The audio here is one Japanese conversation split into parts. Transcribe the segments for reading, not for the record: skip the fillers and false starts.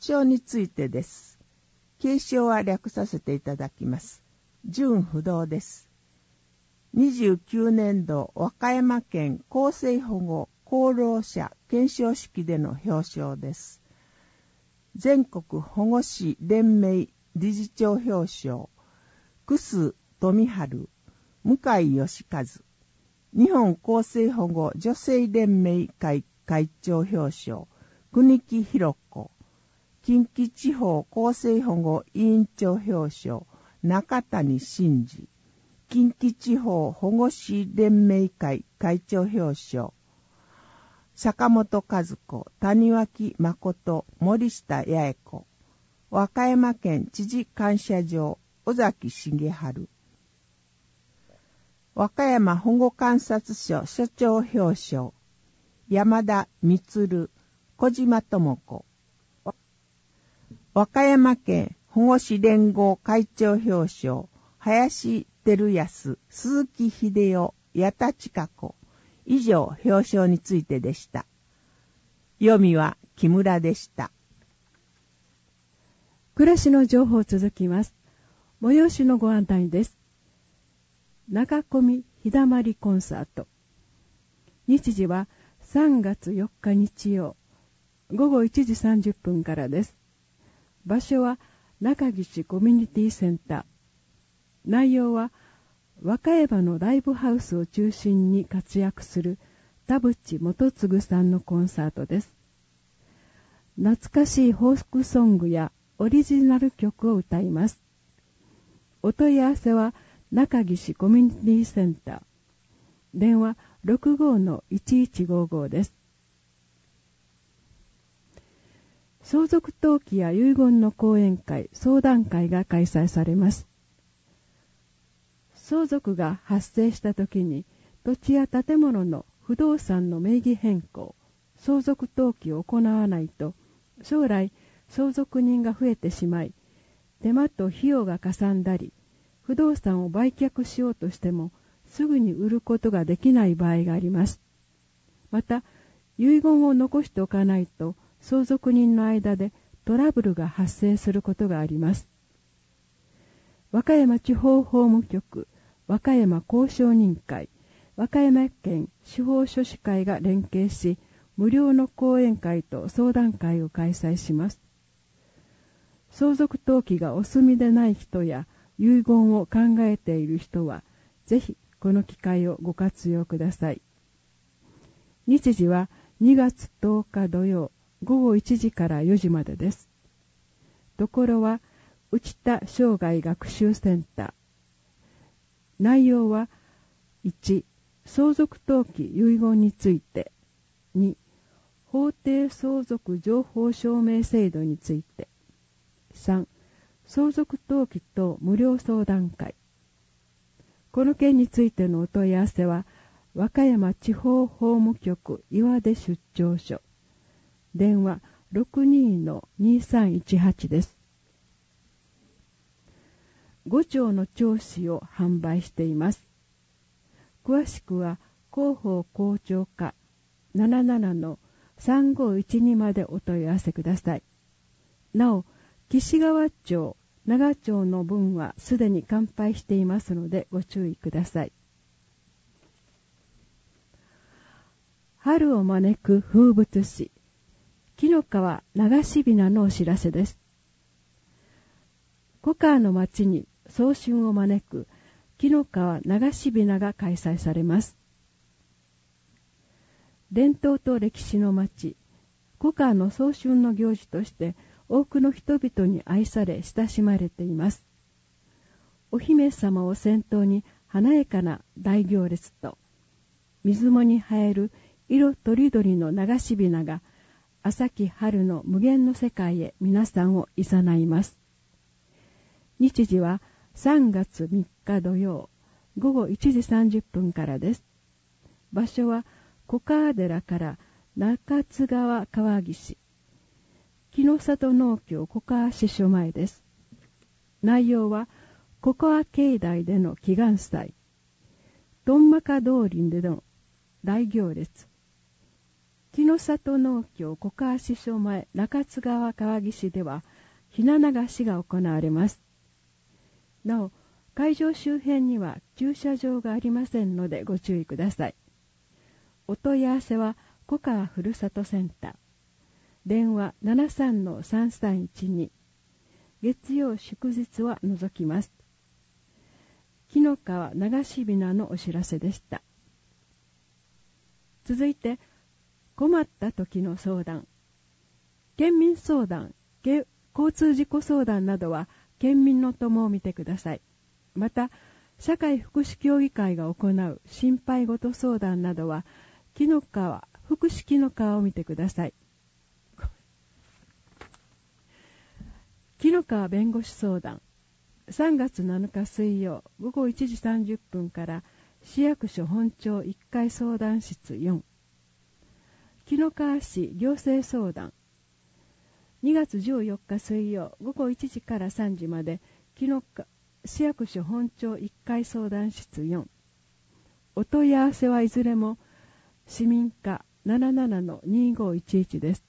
賞についてです。継承は略させていただきます。準不動です。29年度和歌山県厚生保護功労者顕彰式での表彰です。全国保護士連盟理事長表彰、楠富春、向井義和、日本厚生保護女性連盟会会長表彰、国木弘子、近畿地方厚生保護委員長表彰、中谷真二、近畿地方保護士連盟会会長表彰、坂本和子、谷脇誠、森下八重子、和歌山県知事感謝状、尾崎茂春、和歌山保護観察所所長表彰、山田充、小島智子、和歌山県保護士連合会長表彰、林照康、鈴木秀夫、矢田千佳子。以上、表彰についてでした。読みは木村でした。 暮らしの情報続きます。催しのご案内です。中込日だまりコンサート。日時は3月4日日曜、午後1時30分からです。場所は中岸コミュニティセンター。内容は和歌山のライブハウスを中心に活躍する田淵元次さんのコンサートです。懐かしいフォークソングやオリジナル曲を歌います。お問い合わせは中岸コミュニティセンター。電話 65-1155 です。相続登記や遺言の講演会、相談会が開催されます。相続が発生したときに土地や建物の不動産の名義変更、相続登記を行わないと将来相続人が増えてしまい、手間と費用がかさんだり、不動産を売却しようとしてもすぐに売ることができない場合があります。また、遺言を残しておかないと相続人の間でトラブルが発生することがあります。和歌山地方法務局、和歌山公証人会、和歌山県司法書士会が連携し、無料の講演会と相談会を開催します。相続登記がお済みでない人や遺言を考えている人は、ぜひこの機会をご活用ください。日時は2月10日土曜、午後1時から4時までです。ところは、内田生涯学習センター。内容は、1、相続登記遺言について。2、法定相続情報証明制度について。3、相続登記等無料相談会。この件についてのお問い合わせは、和歌山地方法務局岩出出張所。電話 62-2318 です。5丁の調子を販売しています。詳しくは広報広聴課 77-3512 までお問い合わせください。なお、岸川町、長町の分はすでに完売していますのでご注意ください。春を招く風物詩、紀の川流しびなのお知らせです。小川の町に早春を招く紀の川流しびなが開催されます。伝統と歴史の町、小川の早春の行事として多くの人々に愛され親しまれています。お姫様を先頭に華やかな大行列と、水面に映える色とりどりの流しびなが、朝木春の無限の世界へ皆さんを誘います。日時は3月3日土曜、午後1時30分からです。場所は小川寺から中津川川岸、木の里農協小川支所前です。内容は小川境内での祈願祭、トンマカ通りでの大行列、 木の里農協小川支所前中津川川岸ではひな流しが行われます。なお、会場周辺には駐車場がありませんのでご注意ください。お問い合わせは小川ふるさとセンター。電話 73-3312。月曜祝日は除きます。紀の川流しびなのお知らせでした。続いて、困った時の相談。県民相談、交通事故相談などは県民の友を見てください。また、社会福祉協議会が行う心配事相談などは、紀の川、福祉紀の川を見てください。紀の川弁護士相談。3月7日水曜午後1時30分から市役所本庁1階相談室4。紀の川市行政相談。2月14日水曜午後1時から3時まで紀の川市役所本庁1階相談室4。お問い合わせはいずれも市民課 77-2511 です。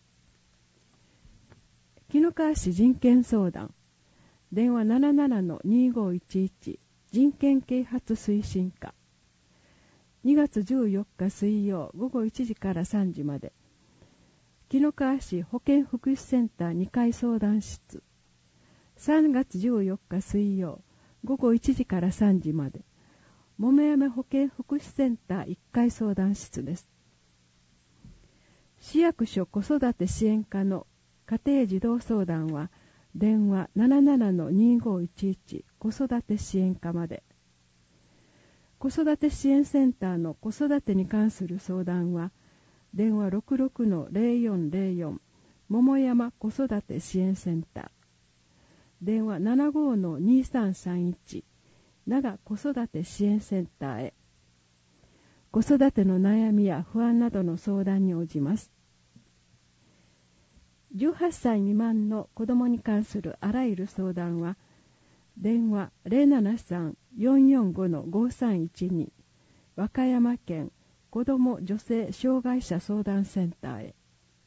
紀の川市人権相談。電話 77-2511 人権啓発推進課。2月14日水曜午後1時から3時まで。紀の川市保健福祉センター2階相談室。3月14日水曜午後1時から3時まで。桃山保健福祉センター1階相談室です。市役所子育て支援課の家庭児童相談は電話 77-2511 子育て支援課まで。子育て支援センターの子育てに関する相談は電話 66-0404 桃山子育て支援センター。電話 75-2331 長子育て支援センターへ。子育ての悩みや不安などの相談に応じます。18歳未満の子供に関するあらゆる相談は電話 073-445-5312 和歌山県子ども女性障害者相談センターへ。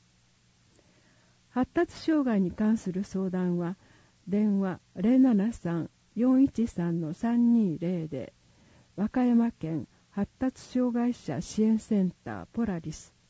発達障害に関する相談は電話 073-413-320 和歌山県発達障害者支援センターポラリス。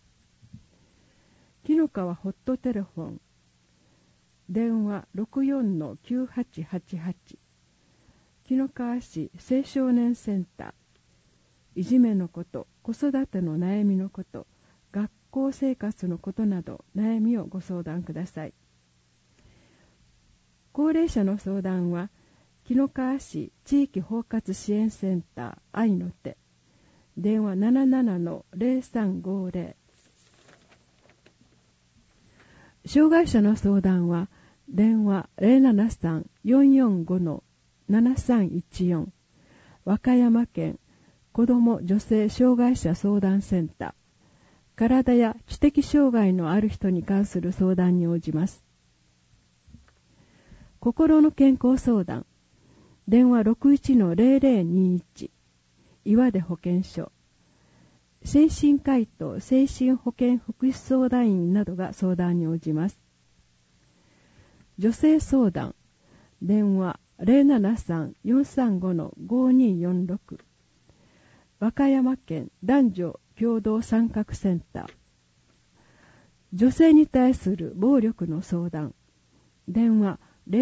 紀の川ホットテレフォン。電話 64-9888 紀の川市青少年センター。いじめのこと、子育ての悩みのこと、学校生活のことなど悩みをご相談ください。高齢者の相談は紀の川市地域包括支援センター愛の手。電話 77-0350。障害者の相談は電話 073-445-7314 和歌山県子ども女性障害者相談センター。体や知的障害のある人に関する相談に応じます。心の健康相談。電話 61-0021 岩出保健所。精神科医と精神保健福祉相談員などが相談に応じます。女性相談。電話 073-435-5246 和歌山県男女共同参画センター。女性に対する暴力の相談。電話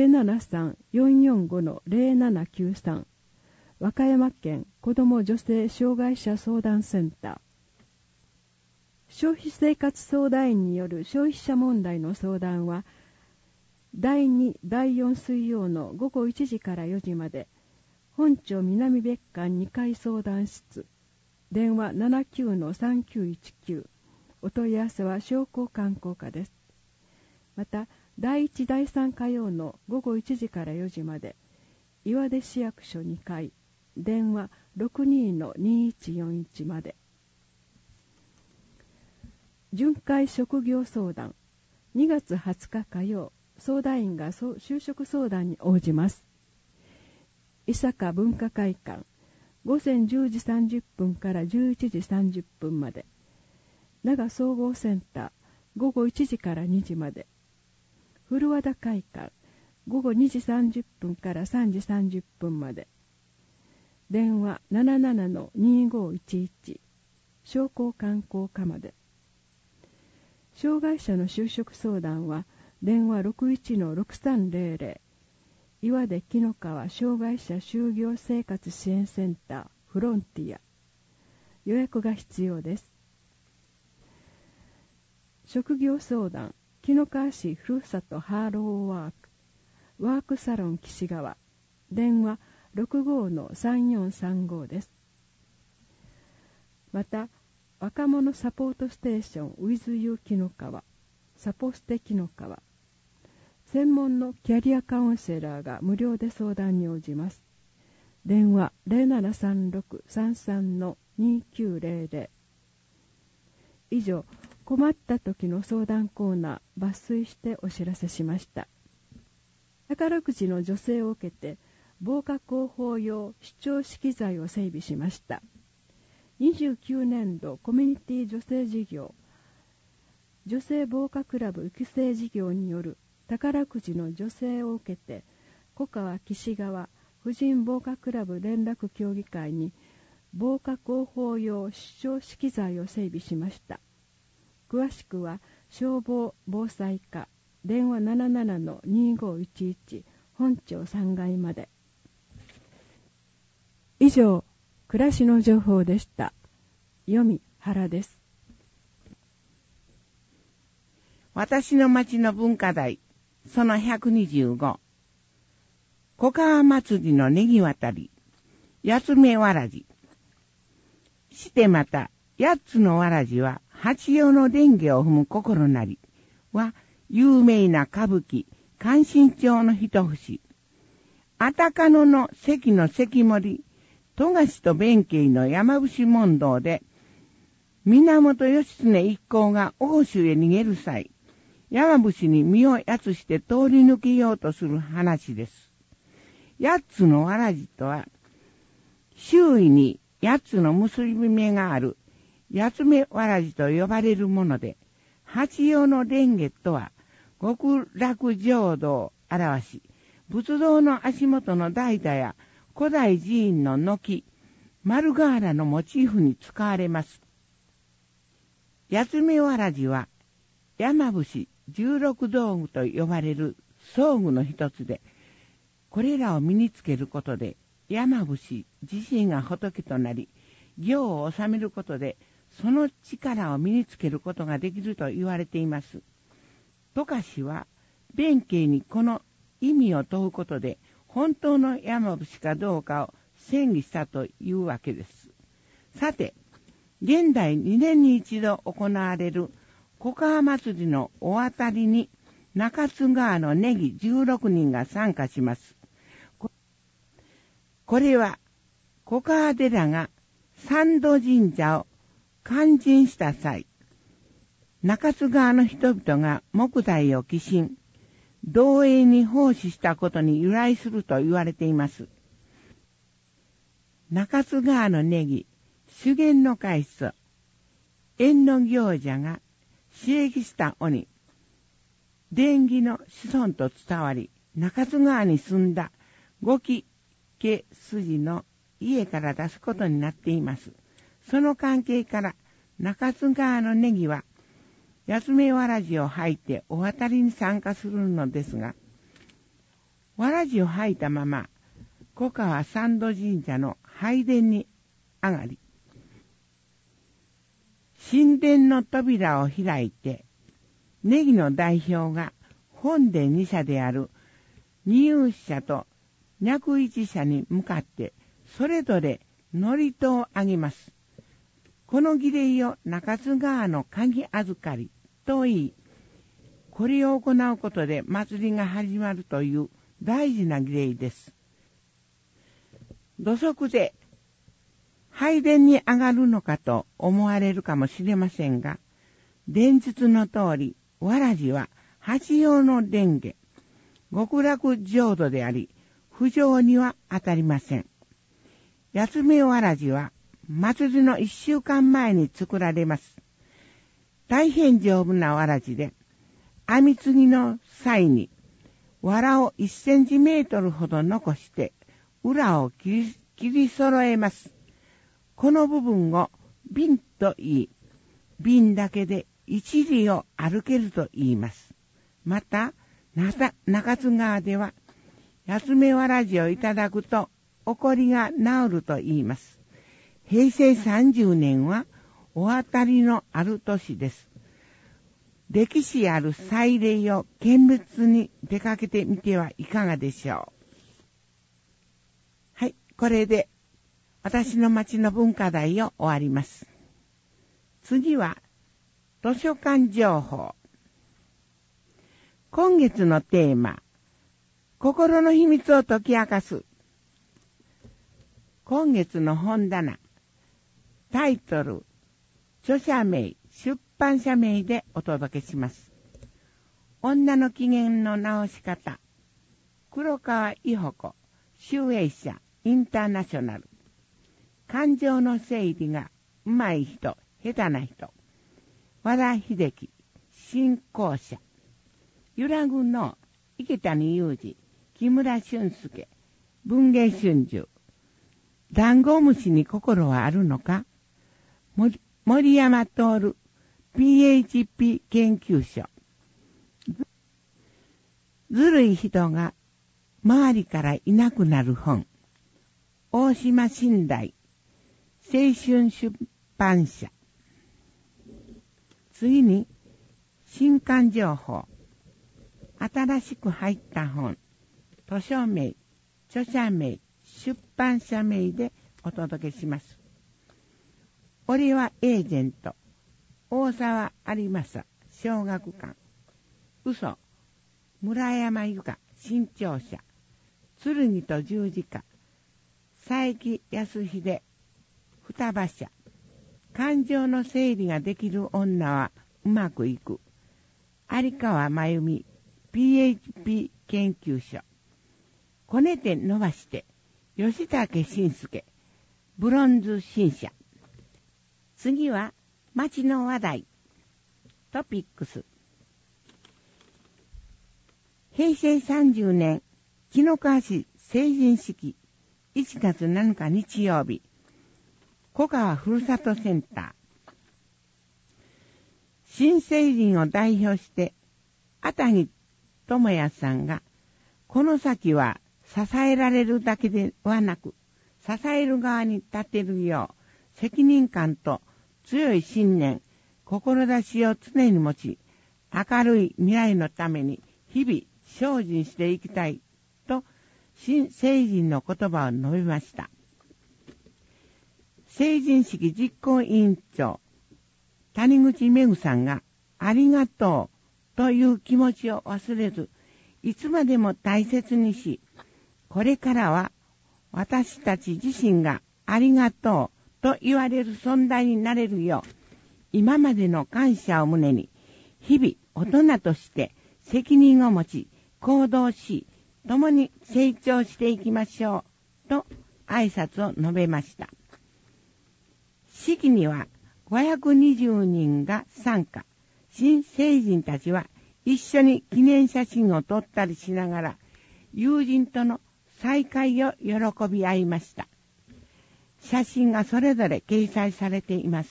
073-445-0793 和歌山県子ども女性障害者相談センター。消費生活相談員による消費者問題の相談は第2、第4水曜の午後1時から4時まで本町南別館2階相談室。電話 79-3919 お問い合わせは商工観光課です。また第1、第3火曜の午後1時から4時まで岩出市役所2階電話 62-2141 まで。巡回職業相談。2月20日火曜相談員が就職相談に応じます。伊坂文化会館午前10時30分から11時30分まで。 長総合センター午後1時から2時まで。古和田会館午後2時30分から3時30分まで。電話 77-2511 商工観光課まで。障害者の就職相談は電話 61-6300 岩出紀の川障害者就業生活支援センターフロンティア。予約が必要です。職業相談紀の川市ふるさとハローワークサロン岸川電話 65-3435 です。また若者サポートステーション with you 紀の川サポステ紀の川専門のキャリアカウンセラーが無料で相談に応じます。電話 0736-33-2900。以上、困った時の相談コーナー抜粋してお知らせしました。宝くじの助成を受けて防火広報用視聴式材を整備しました。29年度コミュニティ助成事業女性防火クラブ育成事業による宝くじの助成を受けて小川岸川婦人防火クラブ連絡協議会に防火広報用視聴式材を整備しました。詳しくは消防防災課電話 77-2511 本庁3階まで。以上、暮らしの情報でした。読み原です。 私の町の文化財その125小川祭りのネギ渡り八つ目わらじしてまた八つのわらじは八葉の蓮華を踏む心なりは有名な歌舞伎関心町の一節あたかのの関の関森富樫と弁慶の山伏問答で源義経一行が奥州へ逃げる際山伏に身をやつして通り抜けようとする話です。八つのわらじとは周囲に八つの結び目がある八つ目わらじと呼ばれるもので八葉の蓮華とは極楽浄土を表し仏像の足元の代々や古代寺院の軒丸瓦のモチーフに使われます。八つ目わらじは山伏16道具と呼ばれる装具の一つで、これらを身につけることで山伏自身が仏となり行を治めることでその力を身につけることができると言われています。富樫は弁慶にこの意味を問うことで本当の山伏かどうかを宣議したというわけです。さて、現代2年に一度行われる小川祭りのお渡りに中津川のネギ16人が参加します。これは小川寺が三度神社を勧進した際、中津川の人々が木材を寄進、道営に奉仕したことに由来すると言われています。中津川のネギ、修験の開始、縁の行者が刺激した鬼、伝義の子孫と伝わり、中津川に住んだ五木家筋の家から出すことになっています。その関係から中津川のネギは八つ目わらじを履いてお渡りに参加するのですが、わらじを履いたまま小川三度神社の拝殿に上がり、神殿の扉を開いて、ネギの代表が本殿二社である二遊社と脈一社に向かってそれぞれ祝詞をあげます。この儀礼を中津川の鍵預かりと言い、これを行うことで祭りが始まるという大事な儀礼です。土足で拝殿に上がるのかと思われるかもしれませんが、伝説の通り、わらじは八葉の蓮華、極楽浄土であり、不浄には当たりません。八つ目わらじは祭りの1週間前に作られます。 大変丈夫なわらじで、編み継ぎの際に、藁を1センチメートルほど残して、裏を切り揃えます。この部分を瓶と言い、瓶だけで一里を歩けると言います。また、中津川では、安めわらじをいただくと、怒りが治ると言います。平成30年は、お当たりのある年です。歴史ある祭礼を見物に出かけてみてはいかがでしょう。はい、これで私の町の文化財を終わります。次は図書館情報。今月のテーマ、心の秘密を解き明かす。今月の本棚、タイトル、著者名、出版社名でお届けします。女の機嫌の直し方、黒川伊保子、集英社インターナショナル。感情の整理が上手い人、下手な人。和田秀樹、新興社。揺らぐの池谷裕二、木村俊介、文藝春秋。ダンゴムシに心はあるのか？森山徹、PHP 研究所。ずるい人が周りからいなくなる本。大島信大、青春出版社。次に、新刊情報。新しく入った本。図書名、著者名、出版社名でお届けします。俺はエージェント。大沢有正、小学館。嘘、村山由佳、新潮社。剣と十字架。佐伯康秀、双葉社。感情の整理ができる女はうまくいく。有川真由美、PHP 研究所。こねて伸ばして、吉武慎介、ブロンズ新社。次は、町の話題。トピックス。平成30年、紀の川市成人式、1月7日日曜日、小川ふるさとセンター。新成人を代表して、熱木智也さんが、この先は支えられるだけではなく、支える側に立てるよう、責任感と強い信念、志を常に持ち、明るい未来のために日々精進していきたいと、新成人の言葉を述べました。成人式実行委員長、谷口めぐさんがありがとうという気持ちを忘れず、いつまでも大切にし、これからは私たち自身がありがとうと言われる存在になれるよう、今までの感謝を胸に、日々大人として責任を持ち、行動し、共に成長していきましょう、と挨拶を述べました。式には520人が参加。新成人たちは一緒に記念写真を撮ったりしながら、友人との再会を喜び合いました。写真がそれぞれ掲載されています。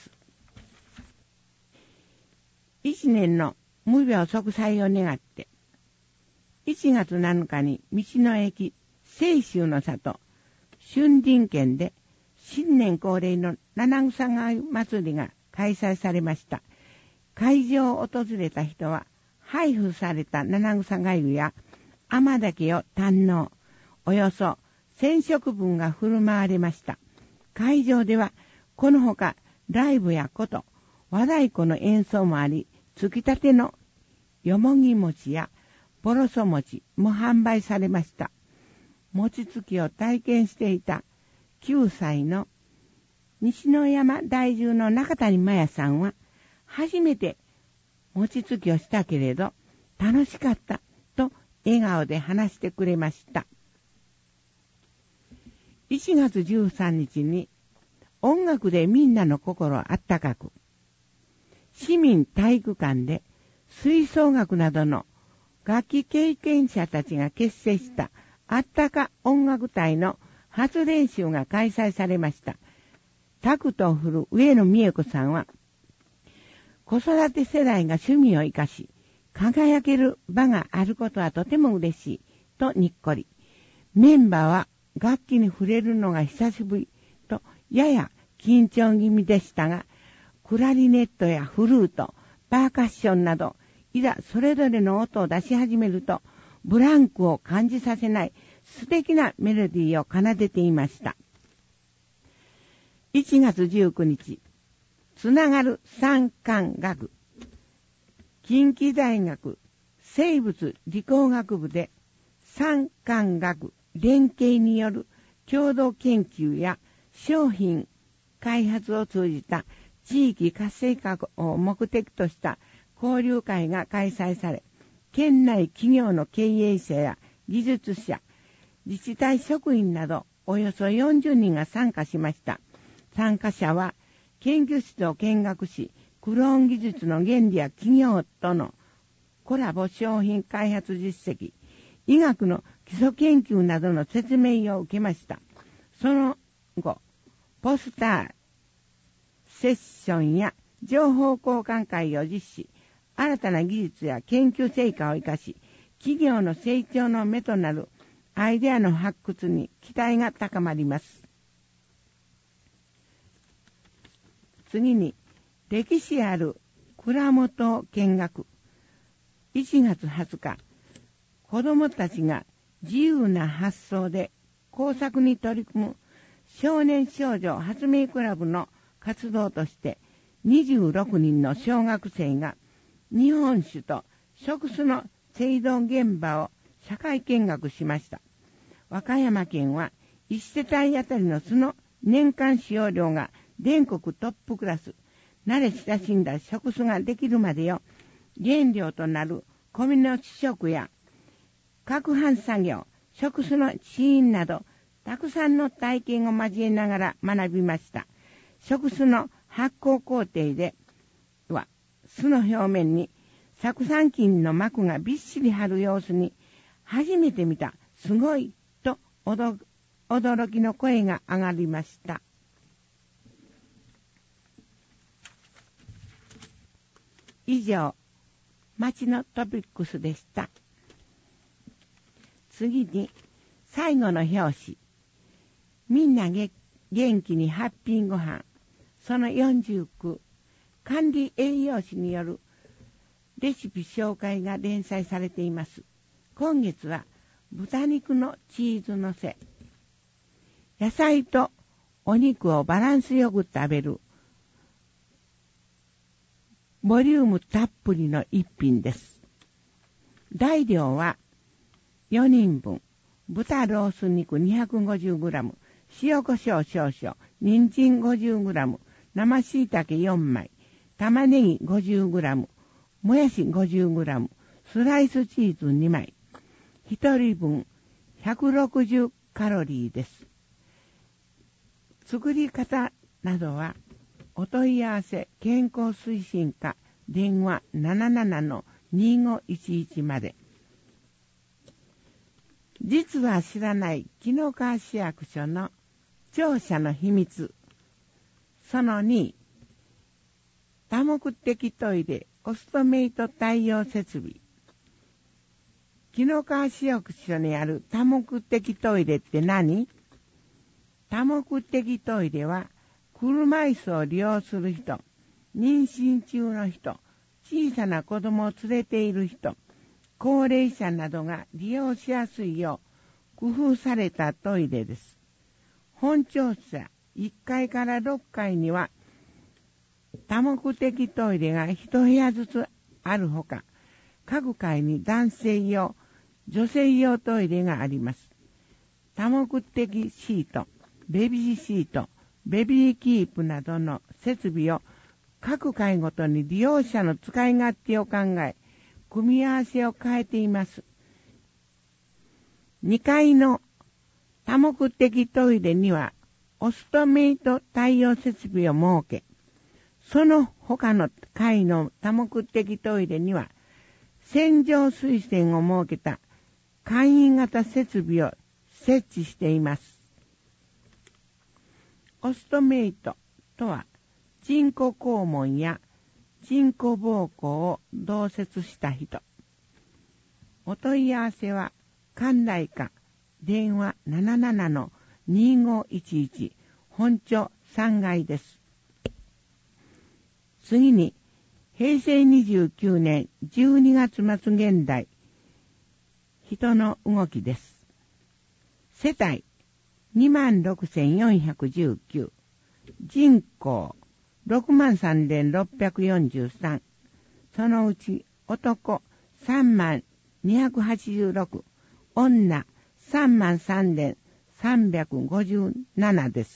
一年の無病息災を願って、1月7日に道の駅清州の里春林県で新年恒例の七草がゆ祭りが開催されました。会場を訪れた人は配布された七草がゆや甘酒を堪能。およそ1000食分が振る舞われました。会場ではこのほかライブや琴、和太鼓の演奏もあり、つきたてのよもぎ餅やボロソ餅も販売されました。餅つきを体験していた9歳の西野山在住の中谷真也さんは、初めて餅つきをしたけれど楽しかったと笑顔で話してくれました。1月13日に音楽でみんなの心をあったかく、 市民体育館で吹奏楽などの楽器経験者たちが結成したあったか音楽隊の初練習が開催されました。タクトを振る上野美恵子さんは、子育て世代が趣味を生かし、輝ける場があることはとても嬉しいとにっこり。メンバーは楽器に触れるのが久しぶりとやや緊張気味でしたが、クラリネットやフルート、パーカッションなど、いざそれぞれの音を出し始めると、ブランクを感じさせない素敵なメロディーを奏でていました。1月19日、つながる産官学。近畿大学生物理工学部で産官学連携による共同研究や商品開発を通じた地域活性化を目的とした交流会が開催され、県内企業の経営者や技術者、自治体職員などおよそ40人が参加しました。参加者は研究室を見学し、クローン技術の原理や企業とのコラボ商品開発実績、医学の基礎研究などの説明を受けました。その後、ポスター、セッションや情報交換会を実施、新たな技術や研究成果を生かし、企業の成長の目となるアイデアの発掘に期待が高まります。次に、歴史ある蔵元見学。1月20日、子どもたちが自由な発想で工作に取り組む少年少女発明クラブの活動として26人の小学生が日本酒と食酢の製造現場を社会見学しました。和歌山県は1世帯あたりの酢の年間使用量が全国トップクラス。慣れ親しんだ食酢ができるまでよ、原料となる米の試食や攪拌作業、食酢の試飲など、たくさんの体験を交えながら学びました。食酢の発酵工程では、酢の表面に酢酸菌の膜がびっしり張る様子に、初めて見た、すごいと驚きの声が上がりました。以上、町のトピックスでした。次に、最後の表紙。みんな元気にハッピーご飯。その49、管理栄養士によるレシピ紹介が連載されています。今月は、豚肉のチーズのせ。野菜とお肉をバランスよく食べる。ボリュームたっぷりの一品です。材料は4人分、豚ロース肉 250g、塩コショウ少々、人参 50g、生椎茸4枚、玉ねぎ 50g、もやし 50g、スライスチーズ2枚、1人分160カロリーです。作り方などは、お問い合わせ健康推進課電話 77-2511 まで。実は知らない紀の川市役所の庁舎の秘密。その2、多目的トイレオストメイト対応設備。紀の川市役所にある多目的トイレって何？多目的トイレは車椅子を利用する人、妊娠中の人、小さな子供を連れている人、高齢者などが利用しやすいよう工夫されたトイレです。本庁舎1階から6階には多目的トイレが1部屋ずつあるほか、各階に男性用、女性用トイレがあります。多目的シート、ベビーシート、ベビーキープなどの設備を各階ごとに利用者の使い勝手を考え、組み合わせを変えています。2階の多目的トイレにはオストメイト対応設備を設け、 その他の階の多目的トイレには、洗浄水栓を設けた簡易型設備を設置しています。オストメイトとは、人工肛門や人工膀胱を同設した人。お問い合わせは、関内課電話 77-2511 本町3階です。次に、平成29年12月末現在、人の動きです。世帯 26,419、人口 63,643、そのうち男 33,286、女 33,357 です。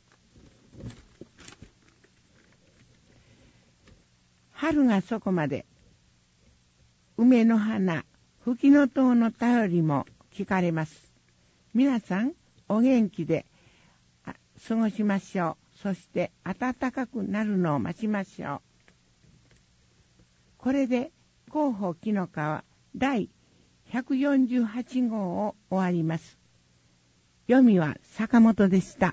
春がそこまで、梅の花、フキノトウの便りも聞かれます。皆さん、お元気で過ごしましょう。そして暖かくなるのを待ちましょう。これで広報紀の川第148号を終わります。読みは坂本でした。